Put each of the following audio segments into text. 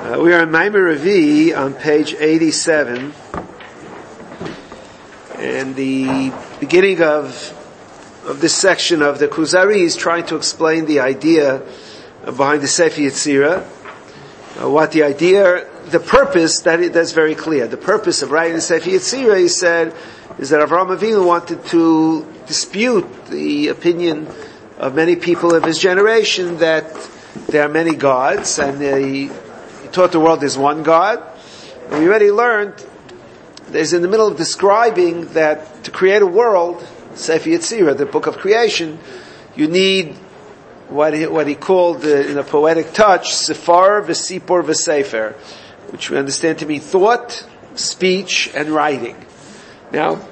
We are in Maimar Revi on page 87, and the beginning of this section of the Kuzari is trying to explain the idea behind the Sefer Yetzirah. What the idea, the purpose, that's very clear. The purpose of writing the Sefer Yetzirah, he said, is that Avraham Avinu wanted to dispute the opinion of many people of his generation that there are many gods, and he taught the world there's one God. And we already learned, there's in the middle of describing that to create a world, Sefer Yetzirah, the book of creation, you need what he called, in a poetic touch, Sefar v'Sipor v'Sefer, which we understand to mean thought, speech, and writing. Now,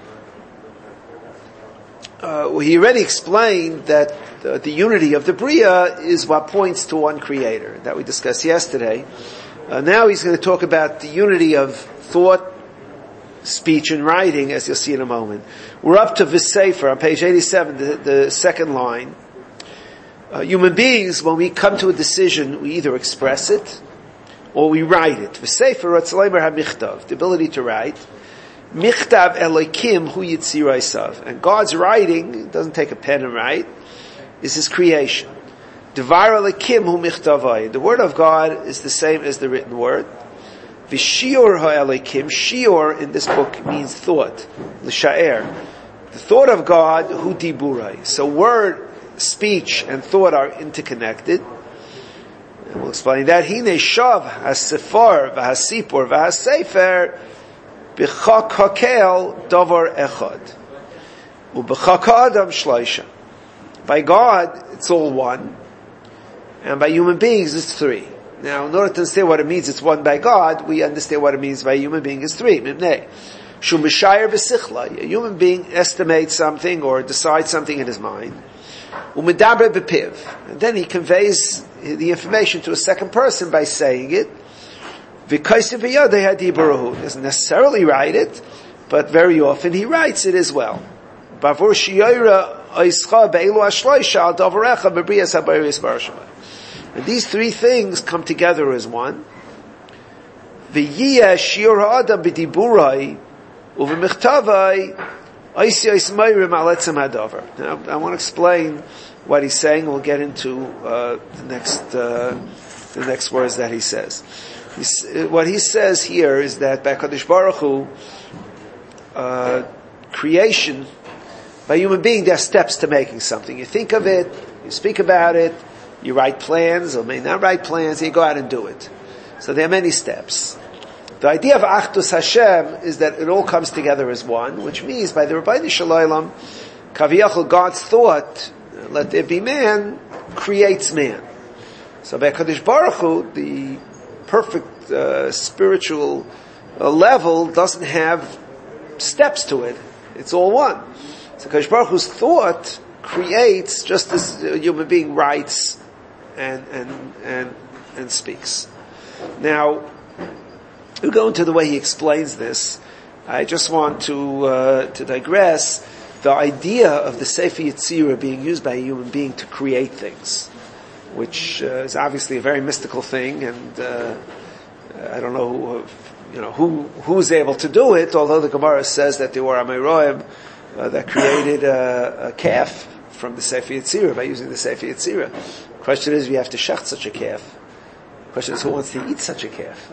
he already explained that the unity of the Bria is what points to one creator, that we discussed yesterday. Now he's going to talk about the unity of thought, speech, and writing, as you'll see in a moment. We're up to V'Sefer on page 87, the second line. Human beings, when we come to a decision, we either express it or we write it. V'Sefer Ratzleimer HaMichtav, the ability to write. Michtav Elokim Hu Yitziraisav. And God's writing, doesn't take a pen and write, is His creation. Devar Elokim Hu Michtavai. The word of God is the same as the written word. V'Shior HaElokim, Shior in this book means thought. L'sha'er. The thought of God, Hu Diburai. So word, speech, and thought are interconnected. And we'll explain that. Hine Shav HaSefar v'HaSipor v'HaSefer B'chak hakel davar echad, u'b'chak ha'adam shloisha. By God, it's all one, and by human beings, it's three. Now, in order to understand what it means, it's one by God, we understand what it means by human being is three. Shum b'shayir b'sichla. A human being estimates something or decides something in his mind. U'medaber b'piv. And then he conveys the information to a second person by saying it. He doesn't necessarily write it, but very often he writes it as well. And these three things come together as one. Now, I want to explain what he's saying. We'll get into the next words that he says. What he says here is that by Kadosh Baruch Hu, creation, by human being, there are steps to making something. You think of it, you speak about it, you write plans, or may not write plans, and you go out and do it. So there are many steps. The idea of Achdus Hashem is that it all comes together as one, which means by the Rabbeinu Shalom, Kaviyachol, God's thought, let there be man, creates man. So by Kadosh Baruch Hu, the perfect spiritual level doesn't have steps to it. It's all one. So Kadosh Baruch Hu's thought creates just as a human being writes and speaks. Now, we go into the way he explains this. I just want to digress. The idea of the Sefer Yetzirah being used by a human being to create things, which is obviously a very mystical thing, and I don't know, who's able to do it. Although the Gemara says that there were Amoraim that created a calf from the Sefer Yetzirah by using the Sefer Yetzirah. The question is, we have to shecht such a calf. The question is, who wants to eat such a calf?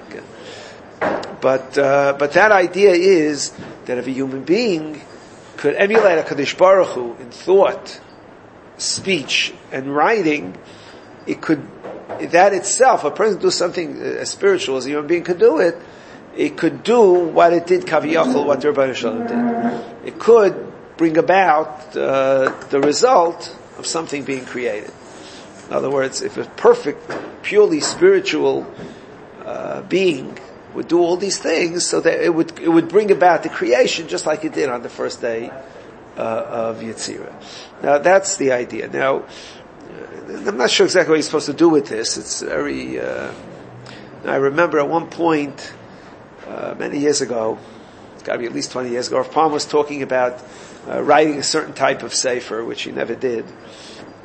But that idea is that if a human being could emulate a Kadosh Baruch Hu in thought, speech, and writing, it could, that itself, a person do something as spiritual as a human being could do it, it could do what it did, Kaviyachol, what the Rebbeinu Shalom did. It could bring about the result of something being created. In other words, if a perfect, purely spiritual being would do all these things, so that it would bring about the creation just like it did on the first day of Yetzirah. Now that's the idea. Now, I'm not sure exactly what you're supposed to do with this. It's very, I remember at one point, many years ago, it's got to be at least 20 years ago, Rav Palm was talking about writing a certain type of sefer, which he never did.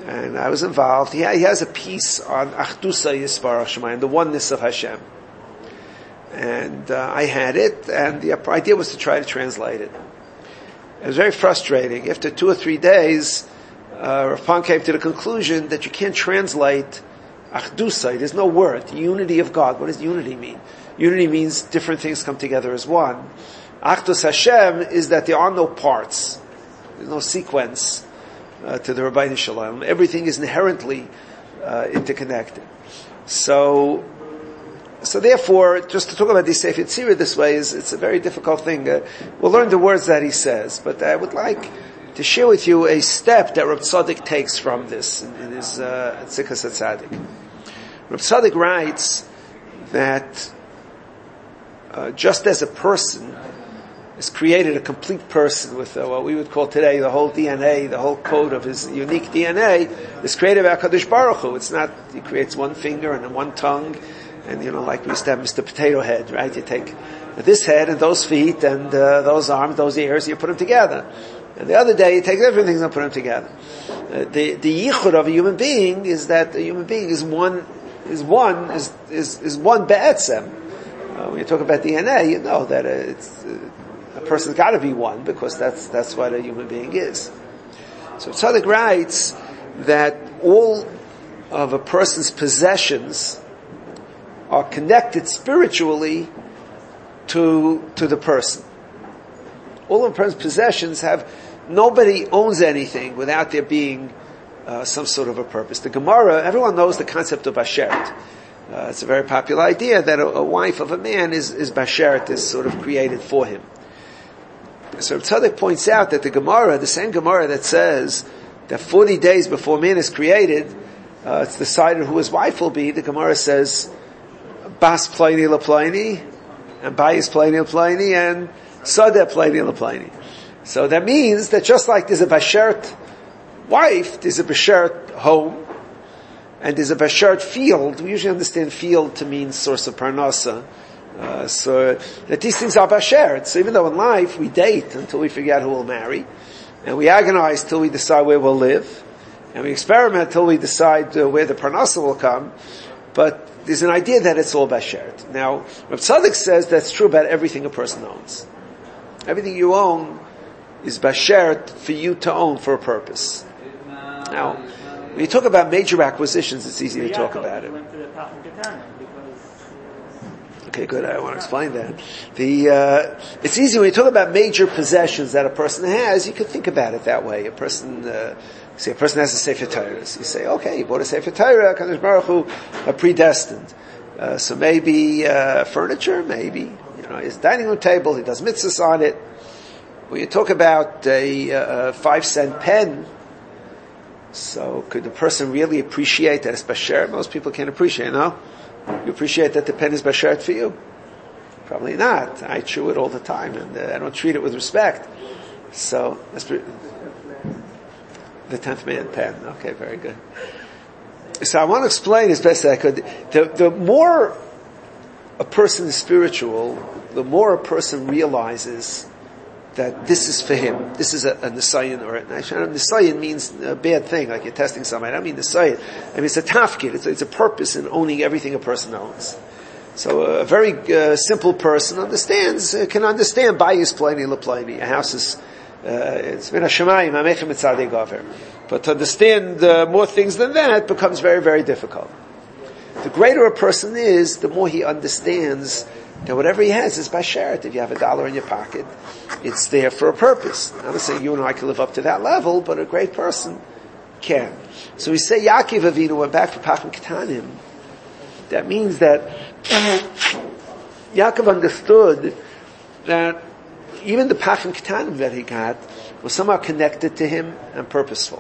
and I was involved. He has a piece on Achdusa Yisbarach Shemayim, the oneness of Hashem. And I had it, and the idea was to try to translate it. It was very frustrating. After 2 or 3 days, Rav Pang came to the conclusion that you can't translate Achdusa. There's no word. The unity of God. What does unity mean? Unity means different things come together as one. Achdus Hashem is that there are no parts. There's no sequence to the Rabbeinu Shalom. Everything is inherently interconnected. So therefore, just to talk about the Sefer Tzira this way it's a very difficult thing. We'll learn the words that he says, but I would like to share with you a step that Reb Tzadok takes from this in his Tzikas HaTzadik. Reb Tzadok writes that just as a person is created a complete person with what we would call today the whole DNA, the whole code of his unique DNA, is created by HaKadosh Baruch Hu. It's not, he creates one finger and then one tongue, and like we used to have Mr. Potato Head, right? You take this head and those feet and those arms, those ears, you put them together. And the other day you take different things and put them together. The yichud of a human being is that a human being is one be'etzem. When you talk about DNA, you know that a person's got to be one, because that's what a human being is. So Tzadok writes that all of a person's possessions are connected spiritually to the person. All of a person's possessions nobody owns anything without there being some sort of a purpose. The Gemara, everyone knows the concept of bashert. It's a very popular idea that a wife of a man is bashert, is sort of created for him. So Tzadok points out that the Gemara, the same Gemara that says that 40 days before man is created, it's decided who his wife will be. The Gemara says, Bas Pliny LaPliny, and Bayis Pliny LaPliny, and Sadeh Pliny LaPliny. So that means that just like there's a bashert wife, there's a bashert home, and there's a bashert field. We usually understand field to mean source of parnasa. So that these things are bashert. So even though in life we date until we figure out who we'll marry, and we agonize till we decide where we'll live, and we experiment till we decide where the parnasa will come, but there's an idea that it's all bashert. Now, Rav Tzadok says that's true about everything a person owns. Everything you own is bashert for you to own for a purpose. Now, when you talk about major acquisitions, it's easy to talk about it. Okay, good. I want to explain that. It's easy when you talk about major possessions that a person has. You could think about it that way. A person has a Sefer Torah. You say, okay, he bought a Sefer Torah. Kadosh Baruch Hu predestined. So maybe furniture, maybe his dining room table. He does mitzvahs on it. When you talk about a 5-cent pen, so could the person really appreciate that it's bashert? Most people can't appreciate, no? You appreciate that the pen is bashert for you? Probably not. I chew it all the time, and I don't treat it with respect. So, the 10th man pen. Okay, very good. So I want to explain as best as I could. The more a person is spiritual, the more a person realizes that this is for him. This is a nisayon, or nisayon means a bad thing, like you're testing somebody. I don't mean nisayon. I mean it's a tafkid. It's a purpose in owning everything a person owns. So a very simple person can understand Bayis Pliny LaPliny. A house is it's min hashamayim hamechem etzadei gaver. But to understand more things than that becomes very, very difficult. The greater a person is, the more he understands that whatever he has is bashert. If you have $1 in your pocket, it's there for a purpose. I'm not saying you and I can live up to that level, but a great person can. So we say Yaakov Avinu went back for Pachim Ketanim. That means that Yaakov understood that even the Pachim Ketanim that he got was somehow connected to him and purposeful.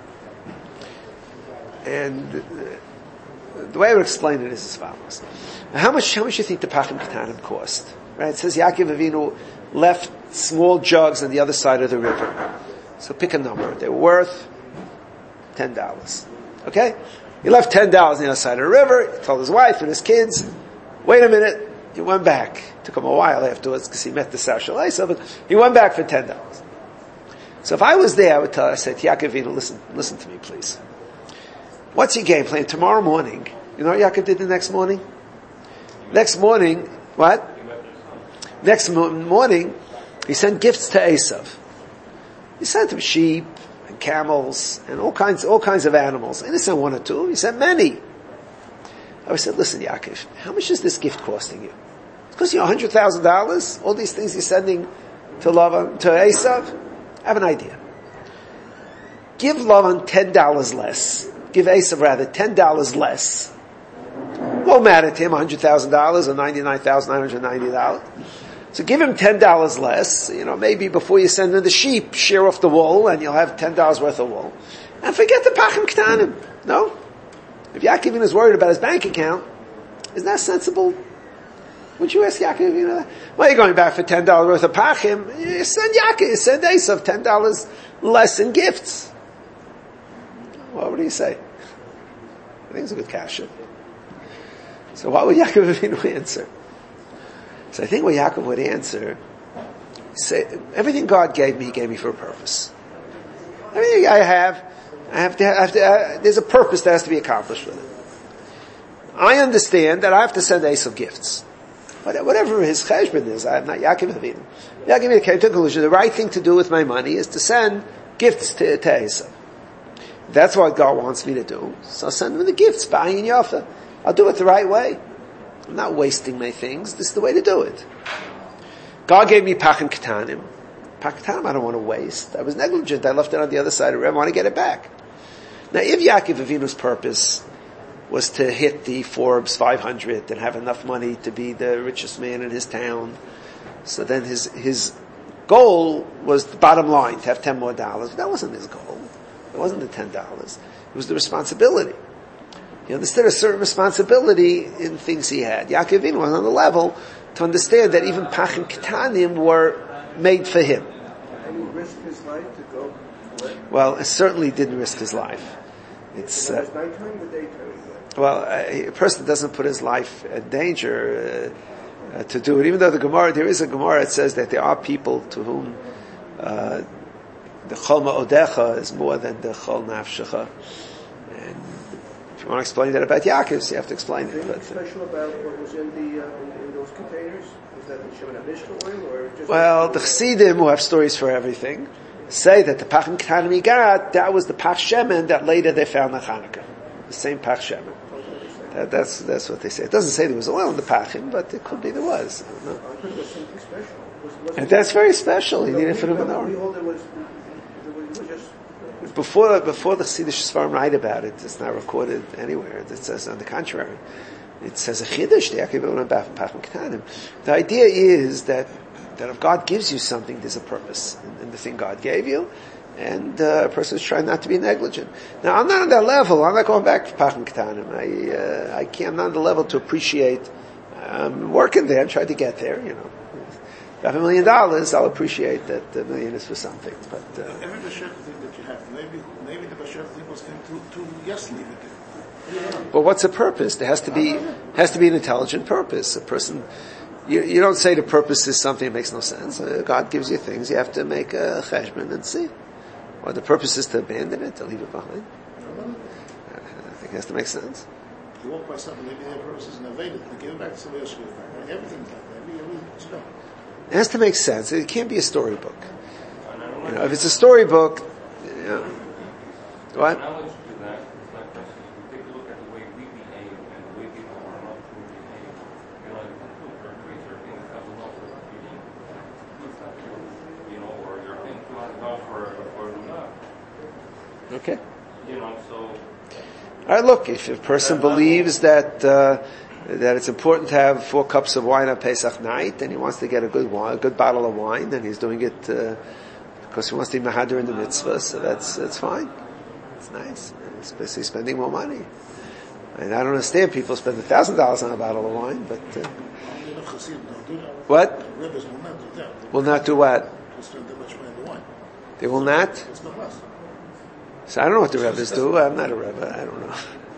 And the way I would explain it is as follows. How much do you think the Pachim Ketanim cost? Right? It says Yaakov Avinu left small jugs on the other side of the river. So pick a number. They were worth $10. Okay? He left $10 on the other side of the river. He told his wife and his kids, wait a minute. He went back. It took him a while afterwards because he met the Sar Shalaisa, but he went back for $10. So if I was there, I said, Yaakov Avinu, listen to me, please. What's your game plan? Tomorrow morning. You know what Yaakov did the next morning? Next morning, what? Next morning, he sent gifts to Esav. He sent him sheep and camels and all kinds of animals. And he sent one or two. He sent many. I said, listen, Yaakov, how much is this gift costing you? It's costing you $100,000? All these things you're sending to Esav? I have an idea. Give Lavan $10 less. Give Esav rather $10 less. Won't matter to him, $100,000 or $99,990. So give him $10 less. Maybe before you send in the sheep, shear off the wool, and you'll have $10 worth of wool. And forget the pachim ktanim. No? If Yaakov is worried about his bank account, isn't that sensible? Would you ask Yaakov, why are you going back for $10 worth of pachim? You send Yaakov, you send Esav $10 less in gifts. What would he say? I think it's a good kasha. So what would Yaakov Avinu answer? So I think what Yaakov would answer, say, everything God gave me, He gave me for a purpose. Everything I have to, there's a purpose that has to be accomplished with it. I understand that I have to send Esav gifts. Whatever his cheshbon is, I'm not Yaakov Avinu. Yaakov Avinu came to the conclusion, the right thing to do with my money is to send gifts to Esav. That's what God wants me to do. So I'll send him the gifts, ba'ayin yafa. I'll do it the right way. I'm not wasting my things. This is the way to do it. God gave me pachim ketanim. Pachim ketanim I don't want to waste. I was negligent. I left it on the other side of the river. I want to get it back. Now, if Yaakov Avinu's purpose was to hit the Forbes 500 and have enough money to be the richest man in his town, so then his goal was the bottom line, to have $10 more. That wasn't his goal. It wasn't the $10. It was the responsibility. He understood a certain responsibility in things he had. Yaakov Avinu was on the level to understand that even pachim ketanim were made for him. And he risked his life to go away? Well, it certainly didn't risk his life. It's it was nighttime or daytime? Well, a person doesn't put his life in danger to do it. Even though there is a Gemara that says that there are people to whom the chol ma'odecha is more than the chol nafshecha. And if you want to explain that about Yaakov, so you have to explain it. Anything special about what was in those containers? Was that the Shemin HaMishka oil, or just? Well, the Chassidim, who have stories for everything, say that the pachim ketanim he got, that was the pach shemen that later they found in Hanukkah. The same pach shemen. That's what they say. It doesn't say there was oil in the pachim, but it could be there was. I don't know. I think it was something special. And that's very special. He needed for the menorah. Before the Chassidish Sfarim write about it, it's not recorded anywhere. It says on the contrary. It says a chiddush. The idea is that if God gives you something, there's a purpose in the thing God gave you, and a person is trying not to be negligent. Now, I'm not on that level. I'm not going back to pachim ketanim. I can't. I'm not on the level to appreciate. I'm working there. I'm trying to get there. If I have $1 million, I'll appreciate that the million is for something. But every Bashar thing that you have, maybe the Bashar thing was him to yes leave it. But what's the purpose? There has to be an intelligent purpose. A person, you don't say the purpose is something that makes no sense. God gives you things. You have to make a cheshbon and see. Or the purpose is to abandon it, to leave it behind. I think it has to make sense. You walk by something, maybe their purpose is invaded. They give it back to somebody else. Everything's like that. Everything's gone. It has to make sense. It can't be a storybook. If it's a storybook, what? Okay. All right. Look, if a person believes that it's important to have 4 cups of wine on Pesach night, and he wants to get a good bottle of wine, and he's doing it because he wants to be mahader in the mitzvah, so that's fine. It's nice. Especially spending more money. And I don't understand people spend $1,000 on a bottle of wine, but what? Will not do what? They will not? So I don't know what the Rebbes do. I'm not a Rebbe. I don't know.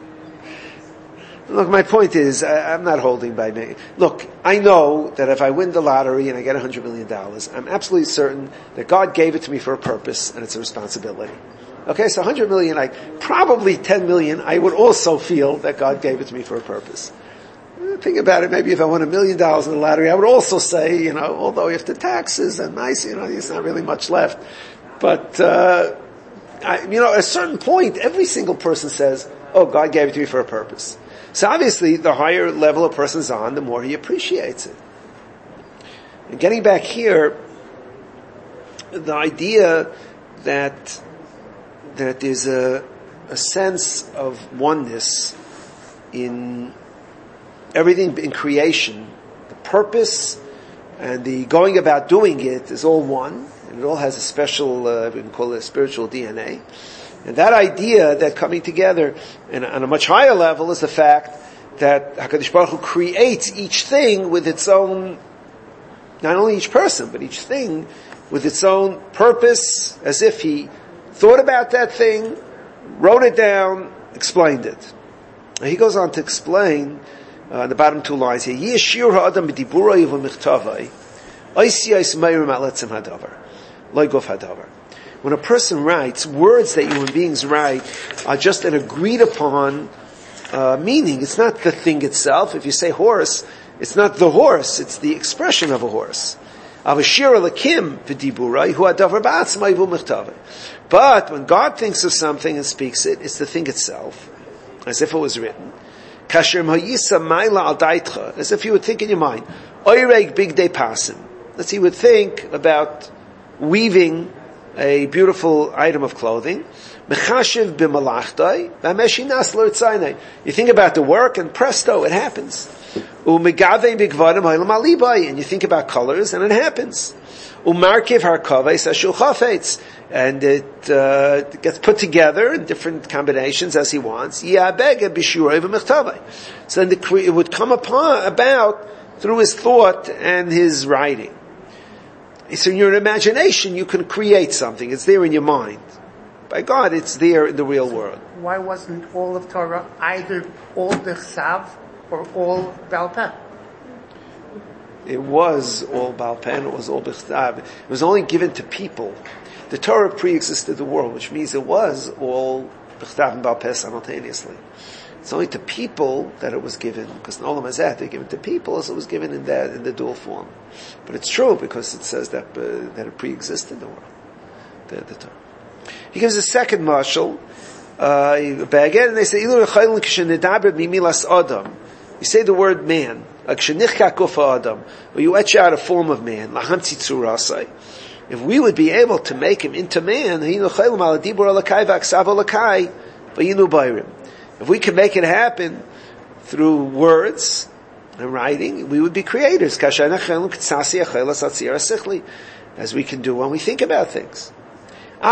Look, my point is, I'm not holding by me. Look, I know that if I win the lottery and I get $100 million, I'm absolutely certain that God gave it to me for a purpose and it's a responsibility. Okay, so 100 million, probably 10 million, I would also feel that God gave it to me for a purpose. Think about it, maybe if I won $1 million in the lottery, I would also say, although after taxes and nice, there's not really much left. But, at a certain point, every single person says, oh, God gave it to me for a purpose. So obviously, the higher level a person's on, the more he appreciates it. And getting back here, the idea that there's a sense of oneness in everything in creation, the purpose and the going about doing it is all one, and it all has a special, we can call it a spiritual DNA. And that idea that coming together and on a much higher level is the fact that HaKadosh Baruch Hu creates each thing with its own, not only each person, but each thing with its own purpose, as if he thought about that thing, wrote it down, explained it. And he goes on to explain the bottom two lines here. Yeshir ha'adam b'diburoi v'michtavai, oisiyais meirim aletzim hadavar, loigov hadavar. When a person writes, words that human beings write are just an agreed upon meaning. It's not the thing itself. If you say horse, it's not the horse, it's the expression of a horse. But when God thinks of something and speaks it, it's the thing itself, as if it was written. As if you would think in your mind, let's say you would think about weaving a beautiful item of clothing. You think about the work and presto, it happens. And you think about colors and it happens. And it gets put together in different combinations as he wants. So then it would come about through his thought and his writing. So in your imagination, you can create something. It's there in your mind. By God, it's there in the real world. Why wasn't all of Torah either all Bechsav or all Baal Peh? It was all Baal Peh, it was all Bechsav. It was only given to people. The Torah pre-existed the world, which means it was all Bechsav and Baal Peh simultaneously. It's only to people that it was given, because in Olam Hazeh they're given to people, so it was given in the dual form. But it's true because it says that it pre-existed the world, the Torah. He gives a second mashal, again, and they say, you say the word man, or you etch out a form of man, if we would be able to make him into man, if we can make it happen through words and writing, we would be creators, as we can do when we think about things. He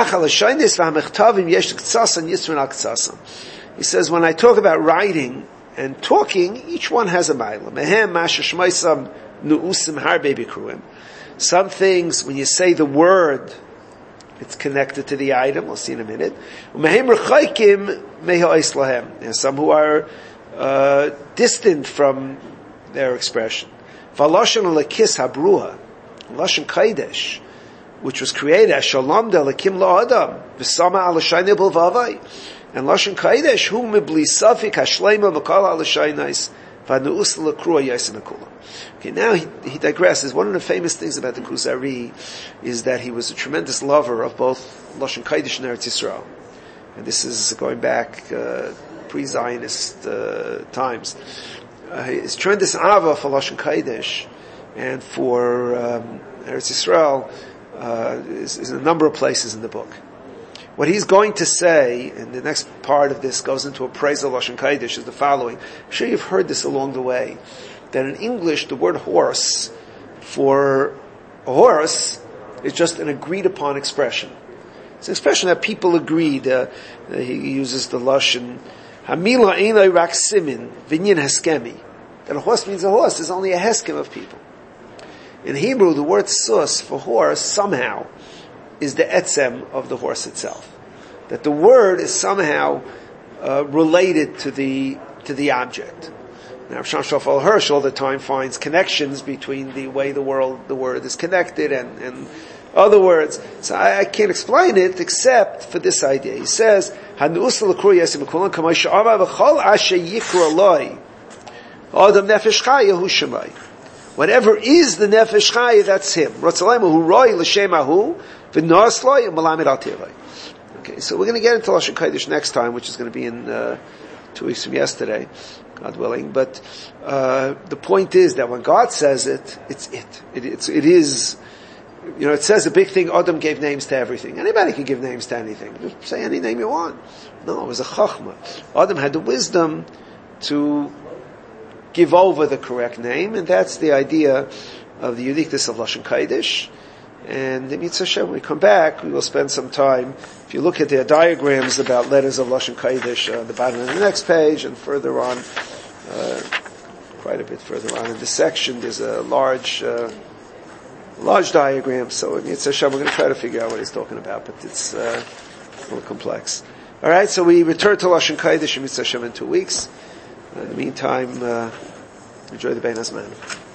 says, when I talk about writing and talking, each one has a ma'ila. Some things, when you say the word, it's connected to the item. We'll see in a minute. And some who are distant from their expression. Lashon Kodesh, which was created as Shalom de Lakim La'adam, V'sama Alashayne B'lvavai, and Lashon Kodesh, Hu Mibli Safik Hashleima V'kal Alashaynais, V'nu'us L'krua Yasin Akula. Okay, now he digresses. One of the famous things about the Kuzari is that he was a tremendous lover of both Lashon Kodesh and Eretz Yisrael. And this is going back pre-Zionist times. His tremendous ava for Lashon Kodesh and for Eretz Yisrael is in a number of places in the book. What he's going to say, and the next part of this goes into a praise of Lashon Kodesh, is the following. I'm sure you've heard this along the way, that in English the word horse for a horse is just an agreed upon expression. It's an expression that people agreed. He uses the Lashon, Hamila einai rak simin, vinyan heskemi. That a horse means a horse. There's only a heskem of people. In Hebrew, the word sus for horse somehow is the etzem of the horse itself. That the word is somehow related to the object. Now, Rav Shlomo Hirsch all the time finds connections between the way the word is connected and Other words, so I can't explain it except for this idea. He says, "Hanusa l'kru yesim kulan kamosh amar v'chol asher yikra loy adam nefesh chaya hu shemai." Whatever is the nefesh chaya, that's him. Ratzalema hu roy l'shem ahu v'nos loy u'malamid al tiroi. Okay, so we're going to get into Lashon Kodesh next time, which is going to be in 2 weeks from yesterday, God willing. But the point is that when God says it, it's it. It is. You know, it says a big thing. Adam gave names to everything. Anybody can give names to anything. Just say any name you want. No, it was a chachma. Adam had the wisdom to give over the correct name, and that's the idea of the uniqueness of Lashon Kodesh. And in Mitzvah Hashem, when we come back, we will spend some time. If you look at their diagrams about letters of Lashon Kodesh, the bottom of the next page, and further on, quite a bit further on in this section, there's a large diagram. So in Mitzvah Hashem, we're going to try to figure out what he's talking about, but it's a little complex. All right, so we return to Lashon Kodesh in Mitzvah Hashem in 2 weeks. In the meantime, enjoy the Bein Hazman.